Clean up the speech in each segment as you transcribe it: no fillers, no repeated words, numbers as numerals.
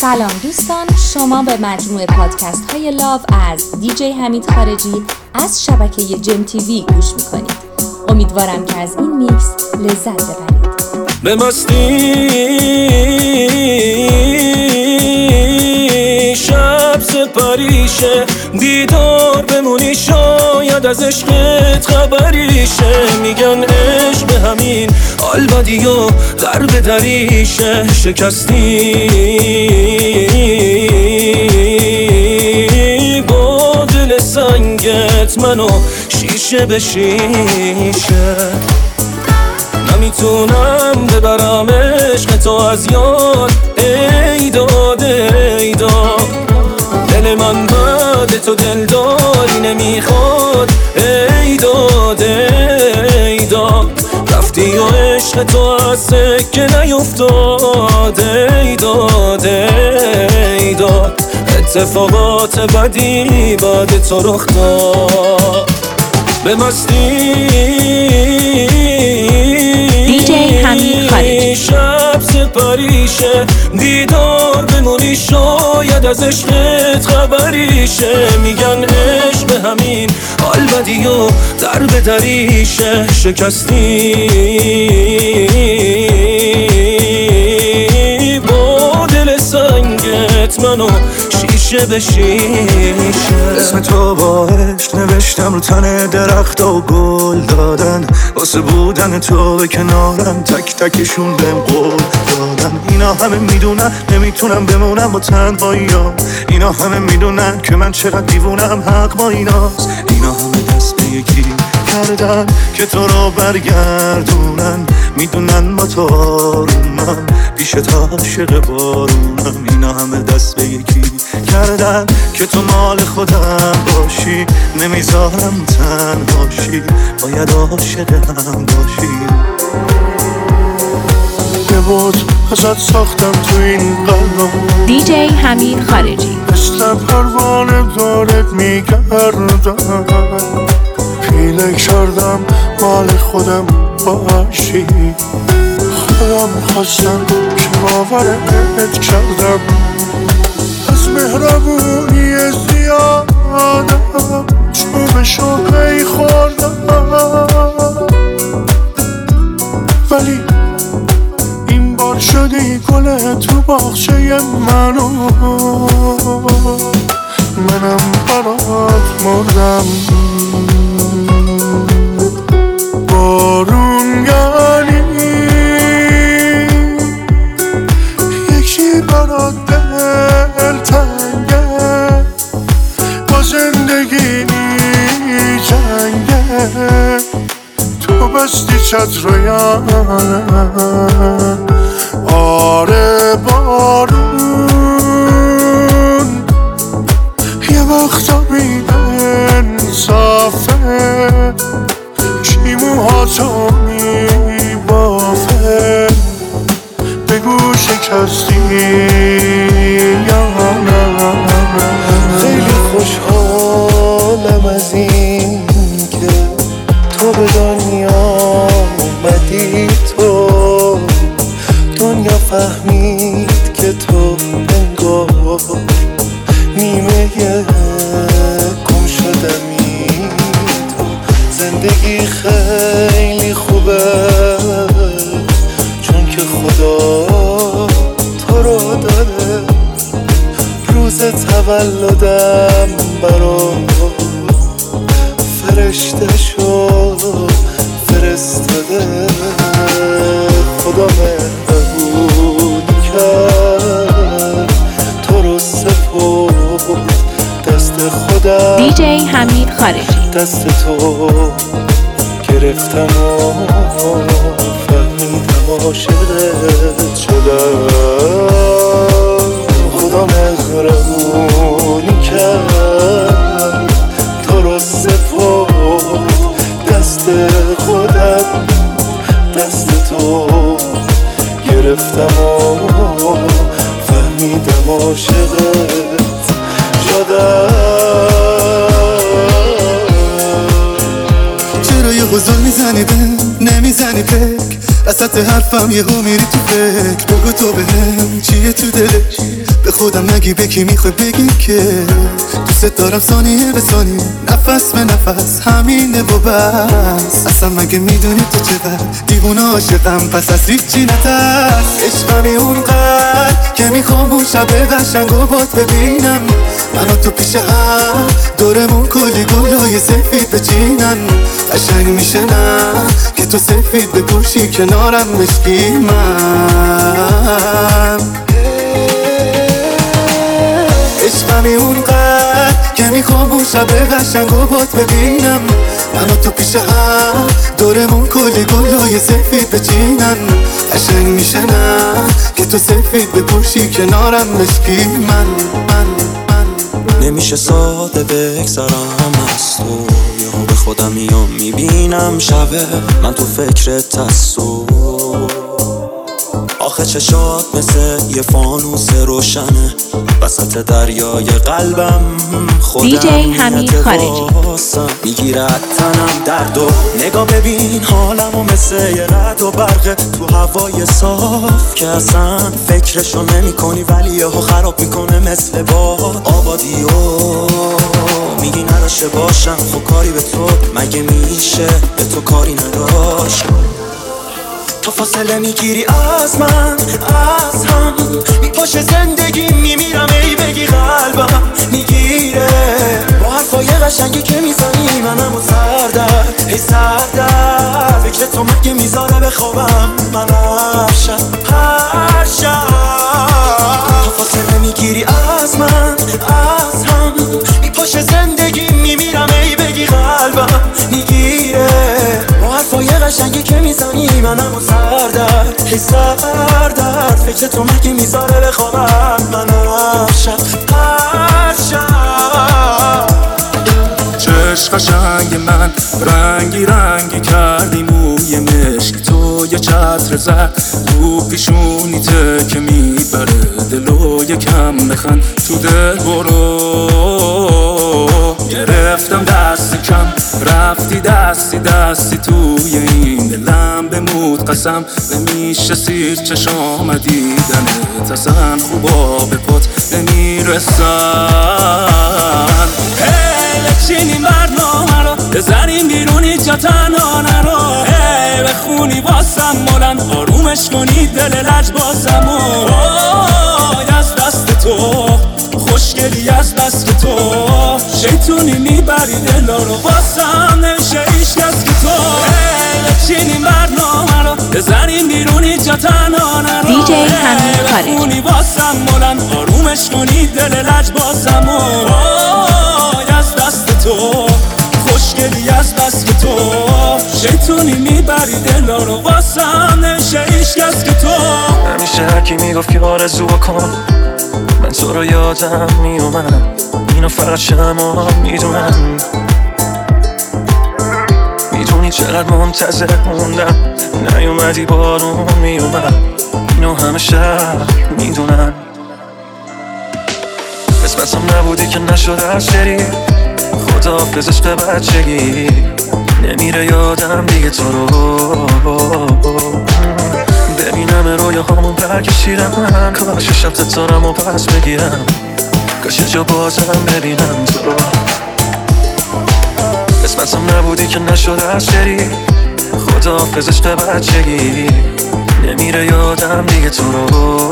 سلام دوستان، شما به مجموعه پادکست های لاو از دیجی حمید خارجی از شبکه جم تیوی گوش میکنید. امیدوارم که از این میکس لذت ببرید. به مستی شب سپریشه، دیدار بمونی شاید از عشقت خبریشه. میگن عشق به همین حال بدی و غرب دریشه. شکستی با دل سنگت منو شیشه به شیشه. نمیتونم ببرم عشق تو از یاد، ای داد ای داد. دل من بعد تو دلداری نمیخواد، ای داد ای داد. رفتی و عشق تو از سکه نیفتاد، ای داد ای داد. اتفاقات بدی بعد تو رخ داد. به مستی دیجی حمید خارجی. شب سپریشه، دیدار بمونی شاید از عشقت خبریشه. میگن عشق به همین حال بدی و در دریشه. شکستی با دل سنگت منو شیشه به شیشه. اسم تو با عشق نوشتم رو تن درخت و گل دادن، واسه بودن تو به کنارم تک تکشون بهم قول دادن. اینا همه میدونن نمیتونم بمونم با تنهاییام، اینا همه میدونن که من چقدر دیوونم، حق با ایناست. اینا همه دست به یکی کردن که تو رو برگردونن، میدونن با تو آرومم پیش تا عاشق بارونم. اینا همه دست به یکی کردن که تو مال خودم باشی، نمیذارم تنهاشی، باید عاشق هم باشی. یه بود ازت ساختم تو این قلب، دیجی حمید خارجی. مثل پروانه دارت میگردم، پیله کردم مال خودم باشی. خودم خواستم که باورت کردم، از مهربونی زیادم چوبشو پی خوردم. ولی این بار شدی گل تو باغچه منو، منم برات مردم. بارون یعنی یکی برات دل تنگه، با زندگی جنگه. تو بستی چتریانه، آره بارون یه وقتا بی انصافه، کی موهاتو میبافه. بگو شکستی یا نه. خیلی خوشحالم از این که تو به دنیا اومدی، تو دنیا فهمید که تو انگار نیمه گم شدمی. تو زندگی خیلی خوبه چون که خدا تو رو داده. روز تولدم برام فرشته شد فرستاده. خدا مهربون کرد تو رو سپرد دست خودم. دیجی حمید خارجی. دست تو گرفتم و فهمیدم عاشقت شدم. خدا مهربونی کرد تو رو سپرد دست خودم. دست تو گرفتم و فهمیدم عاشقت شدم. چرا یه حضور میزنی نمیزنی فکر وسط حرفم یهو میری تو فکر. بگو تو بهم چیه تو دلش، به خودم نگی به کی میخوای بگی که دوست دارم ثانیه به ثانیه نفس به نفس همینه و بس. اصلا مگه میدونی تو چقدر دیوونه عاشقم پس از هیچی نترس. عشقمی اونقدر که میخوام اون شب قشنگ و باد ببینم منو تو پیش هم دورمون کلی گلای سفید بچینن. قشنگ میشه نه که تو سفید بپوشی کنارم مشکی من. عشقمی اونقدر که میخوام اون شب قشنگ و باد ببینم منو تو پیش هم دورمون کلی گلای سفید بچینن. قشنگ میشه نه که تو سفید بپوشی کنارم مشکی من. نمیشه ساده بگذرم از تو، یهو به خودم میام میبینم شبه من تو فکرت هستو. آخه چشات مثل یه فانوس روشنه وسط دریای قلبم. خودم دیجی حمید خارجی میگیره تنم درد و نگاه ببین حالمو مثل یه رد و برقه تو هوای صاف که اصلا فکرشو نمی کنی ولی یهو خراب میکنه مثل باد آبادیو. میگی نداشته باشم خب کاری به تو مگه میشه به تو کاری نداشت. تو فاصله میگیری از من از هم میپاشه زندگی میمیرم ای بگی قلبم میگیره با حرفای قشنگی که میزنی منمو سردر ای سردر. فکر تو مگه میذاره بخوابم من هر شب تو فاصله میگیری از من از هم میپاشه زندگی میمیرم ای بگی قلبم میگیره با حرفای قشنگی که میزنی منمو سردر ای سردر. فکر تو مگه میذاره بخوابم من هر شب چشم قشنگ من رنگی رنگی کردی موی مشک تو یه چتر زرد رو پیشونیته که میبره دلو یکم بخند تو دل برو. گرفتم دست کم رفتی دستی توی این دلم بمود قسم نمیشه سیر چشام دیدنت اصلا خوبا به پات نمیرسن. بچینیم برنامه رو بزنیم بیرونی جا تنها نرو بخونی واسم مولن آرومش کنی دل لج بازم از دست تو خوشگلی از بس که تو شیطونی میبری دلا رو واسم نمیشه ایش کس که تو. بچینیم برنامه رو بزنیم بیرونی جا تنها نرو دیجی حمید خارجی بخونی واسم مولن آرومش کنی دل لج بازم از دست تو خوشگلی از بس که تو شیطونی میبری دلا رو واسم نمیشه ایش کس که تو. همیشه هرکی میگفت که آرزو کن من تو رو یادم میومد اینو فقط شما میدونم. میدونی چقدر منتظر موندم نیومدی بارون میومد اینو همه شهر میدونن. قسمتم نبودی که نشد از شری خداحافظ عشق بچگی نمیره یادم دیگه تو رو ببینم رویاهامون برکشیدم کاش شب ستارم و پس بگیرم کاش جا بازم ببینم تو رو. قسمتم نبودی که نشد از شری خداحافظ عشق بچگی نمیره یادم دیگه تو رو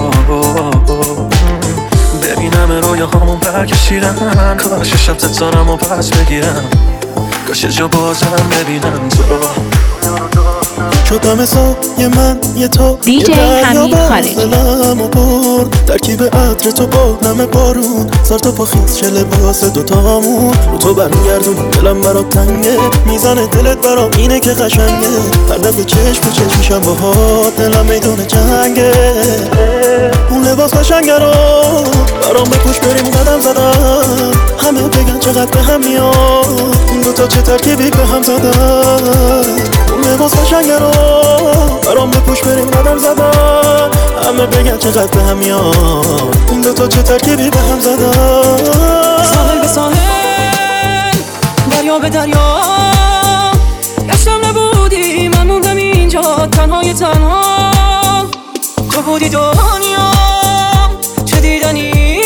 ببینم رویاهامون برکشیدم کاش شب ستارم و پس بگیرم کاش جا بازم ببینم تو رو. شدم سایه من یه تو دیجی حمید خارجی دلمو برد ترکیب عطر تو با نم بارون سر تا پا خیز چه لباس دوتامون رو تو برمیگردون دلم برات تنگه میزنه دلت برام اینه که قشنگه هر دفعه چشم تو چشمشم باهات دلم میدونه جنگه اون لباس قشنگه رو برام بپوش بریم قدم زدم همه بگن چقدر به هم میاد این دوتا چه ترکیبی به هم زدن اون لباس قشنگه رو برام بپوش بریم قدم زدن همه بگن چقدر به هم میاد این دوتا چه ترکیبی به هم زدن. ساحل به ساحل دریا به دریا گشتم نبودی من موندم اینجا تنهای تنها تو بودی دنیا چه دیدنی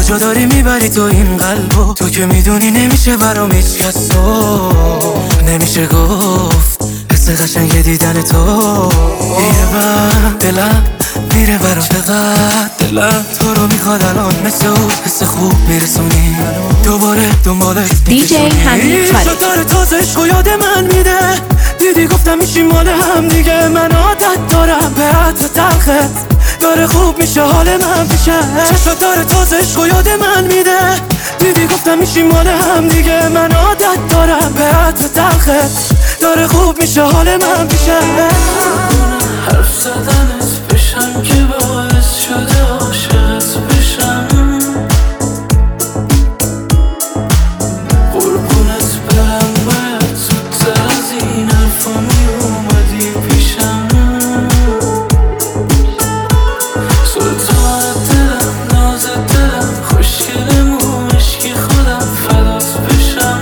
کجا داری میبری تو این قلبو؟ تو که میدونی نمیشه برام هیچ کس تو نمیشه گفت حس قشنگ دیدن تو یه بر دلم میره برام چقدر دلم تو رو میخواد الان مثل اون حس خوب میرسونی دوباره دنبالت دیجی حمید خالجی شطار تازه عشقو یاد من میده دیدی گفتم میشیم مال هم دیگه من عادت دارم به عطر تلخت داره خوب میشه حال من پیشه چشات داره تازه عشقو یاد من میده دیدی گفتم میشیم مال هم دیگه من عادت دارم به عطر تلخت داره خوب میشه حال من پیشه حرف زدنت بشم که باعث شده عاشقت بشم قربونت برم باید زودتر از این حرفا میومدی پیشم سلطان دلم ناز دلم خوشگلمون عشقی خودم فدات بشم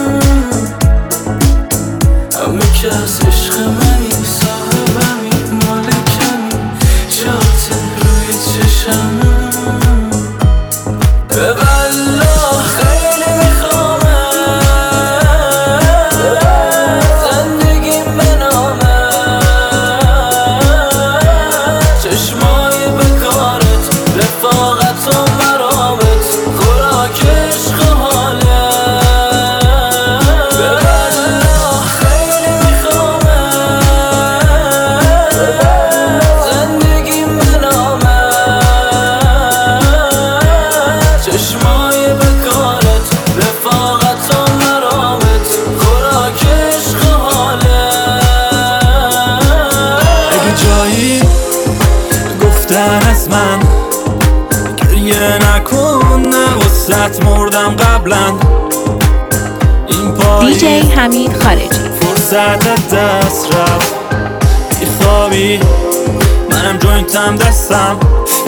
همه که از عشق منی صاحبمی مالکمی جات روی چشم به والله خیلی میخوامت زندگیم به نامت چشمای بکارت رفاقت و مرامت خوراک عشق و حالت به والله خیلی میخوامت زندگیم به نامت چشمای بکارت رفاقت و مرامت خوراک عشق و حالت اگه جایی گفتن از من گریه نکن نه وسط مردم قبلا این دیجی پایی حمید خالجی فرصت دست رفت بیخوابی منم جوینتم دستم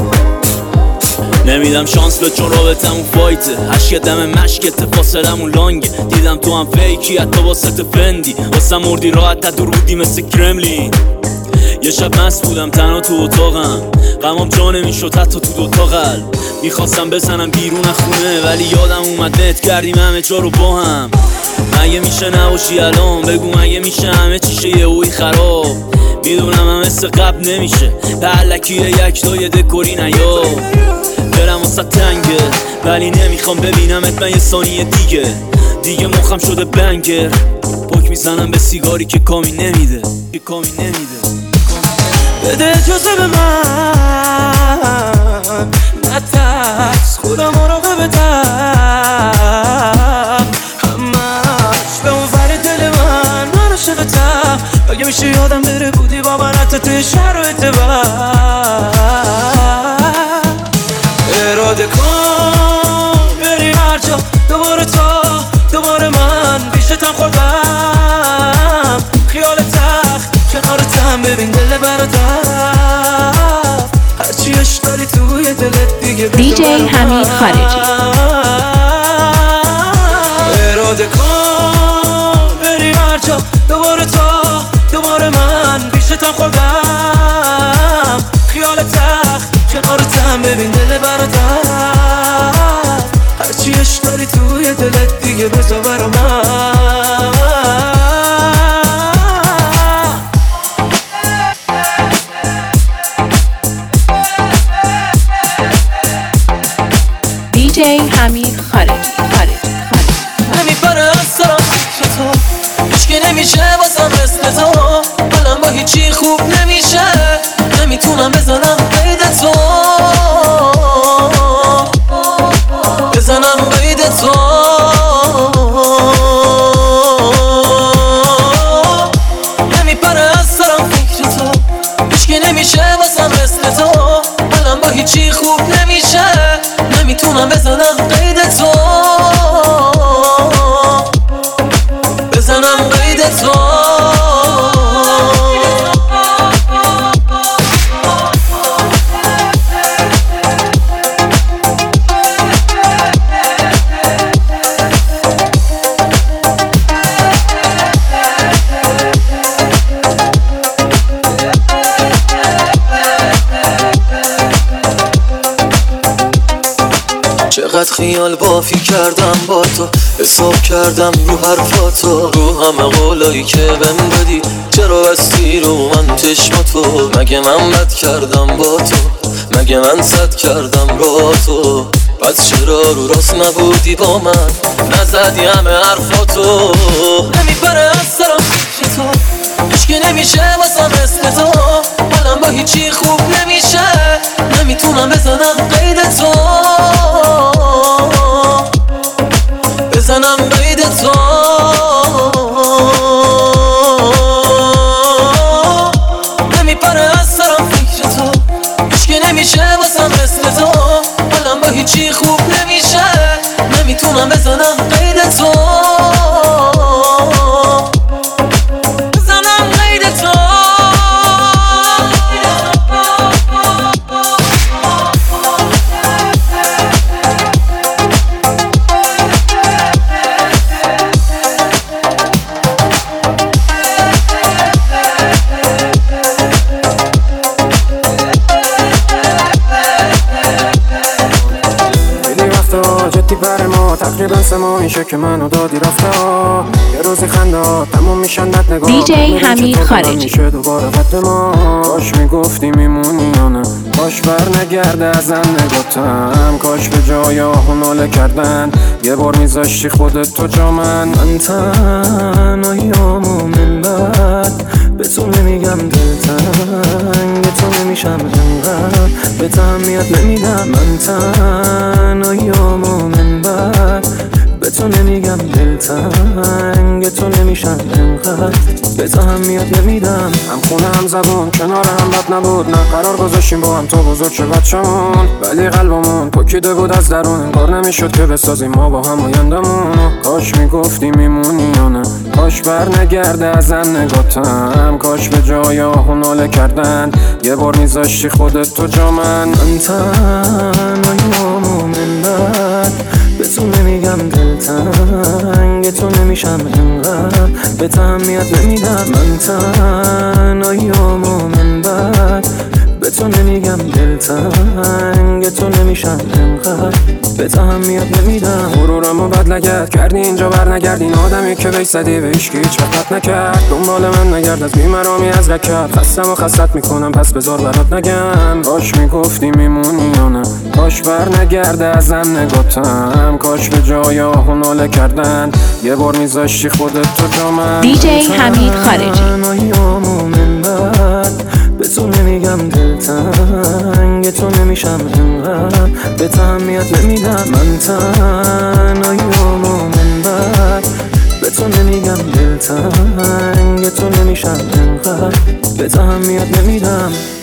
نمیدم شانس به چون رابطمون فایته عشق دم مشکت فاصلمون لانگه دیدم تو هم فیکی حتی واسه فندی واسه مردی راحت تدور بودی مثل کرملین یه شب مست بودم تنها تو اتاقم غمام جا نمیشد حتی تو دوتا قلب میخواستم بزنم بیرون از خونه ولی یادم اومد نت کردیم همه جا رو با هم مگه میشه نباشی الان بگو مگه میشه همه چیشه یهویی خراب میدونم هم مثل قبل نمیشه به الکیه یک دای دکوری نیا دلم واسه تنگه ولی نمیخوام ببینمت من یه ثانیه دیگه مخم شده بنگر پاک میزنم به سیگاری که کامی نمیده بده اجازه به من نترس خدا مراقبتم همش به اون ور دل من عاشقتم اگه میشه یادم بره بودی با من حتی توی شرایط بد اراده کن بری هر جا دوباره دوباره من بیشتم خوردم خیال تخت کنارتم ببین دل برادر هرچی عشق داری توی دلت دیگه دیجی حمید خالجی اراده کن بری هر جا دوباره من بیشتم خوردم خیال تخت کنارتم ببین دل برادر هرچی عشق داری توی دلت دیگه بذار برا من دیجی حمید خالجی نمیبره از سرم فکر تو هیچکی نمیشه بازم مثل تو حالم با هیچی خوب نمیشه نمیتونم بزنم قید تو نمیبره از سرم فکر تو هیچکی نمیشه بازم مثل تو حالم با هیچی خوب نمیشه نمیتونم بزنم قید تو چقدر خیال بافی کردم با تو، حساب کردم رو حرفاتو، رو همه قولایی که بهم دادی. چرا بستی رو من چشماتو؟ مگه من بد کردم با تو؟ مگه من صد کردم با تو؟ پس چرا رو راست نبودی با من؟ نزدی همه حرفاتو. نمیبره از سرم فکر تو، عشقی نمیشه واسم مثل تو. حالم با هیچی خوب نمیشه، نمیتونم بزنم قید تو، بزنم قید تو. نمیبره از سرم فکر تو، عشقی نمیشه واسم مثل تو. حالم با هیچی خوب نمیشه، نمیتونم بزنم قید تو، بزنم قید تو. تقریبا 3 ماه میشه که منو دادی رفته. یه روزی خنده تموم میشن بد نگاه. دیجی حمید خارجی میشه دوباره قد ما. کاش میگفتی میمونی یا نه، کاش بر نگرده ازم نگاتم. کاش به جای آهناله کردن یه بار میذاشتی خودت تو جا من تنهاییامو من بعد به تو نمیگم دلتنگ تو نمیشم انقدر به تهمیت نمیدم. من تنهاییامو من بعد به تو نمیگم دلتنگ تو نمیشم انقدر به تهمیت نمیدم. هم خونه هم زبون کنار هم بد نبود، نه قرار گذاشتیم با هم تو بزرگ شه بچمون، ولی قلبمون پکیده بود از درون. انگار نمیشد که بسازیم ما با هم آیندمون. کاش میگفتی میمونی یا نه، کاش بر نگرده ازم نگاتم. کاش به جای آهناله کردن یه بار میذاشتی خودت تو جا من تنهاییامو من بعد به تو نمیگم دلتنگ تو نمیشم انقدر به تهمیت نمیدم. من تنهاییامو من بعد به تو نمیگم دلتنگ تو نمیشم انقدر به تهمیت نمیدم. غرورمو بد لگد کردی اینجا بر نگردین، آدمی که بهش زدی به هیچ وقت نکرد. دنبال من نگرد از بیمرامی از رکت، خستم و خستت میکنم پس بذار برات نگم. کاش میگفتی میمونی یا نه، کاش بر نگرده ازم نگاتم. کاش به جای آهناله کردن یه بار میذاشتی خودت تو جا من. دیجی حمید خارجی به تو نمیگم دلتنگ تو نمیشم انقدر به تهمیت نمیدم. من تنهاییامو من بعد به تو نمیگم دلتنگ تو نمیشم انقدر به تهمیت نمیدم.